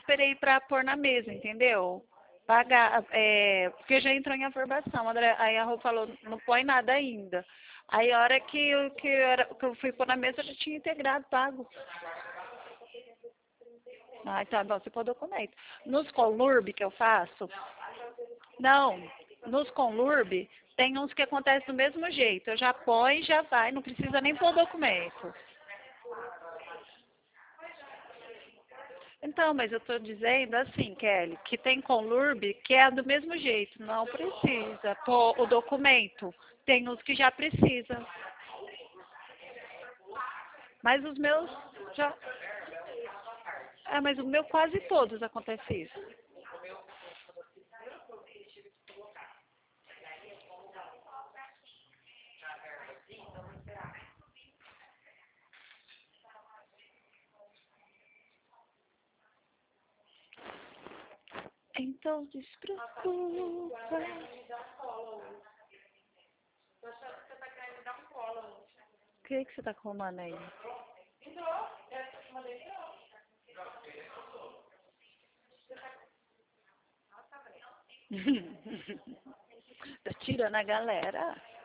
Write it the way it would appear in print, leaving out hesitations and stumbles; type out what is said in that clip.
esperei para pôr na mesa, entendeu? Pagar, porque já entrou em aprovação. Aí a Rô falou, não põe nada ainda. Aí a hora que eu fui pôr na mesa, eu já tinha integrado, pago. Ah, então, bom, você pôr documento. Nos Conlurb que eu faço, não, nos Conlurb tem uns que acontecem do mesmo jeito. Eu já põe, já vai, não precisa nem pôr documento. Então, mas eu estou dizendo assim, Kelly, que tem Conlurb que é do mesmo jeito, não precisa pôr o documento. Tem uns que já precisa. Mas os meus já. Mas o meu quase todos acontece isso. Então despreocupa. O que você tá arrumando aí? Tá tirando a galera.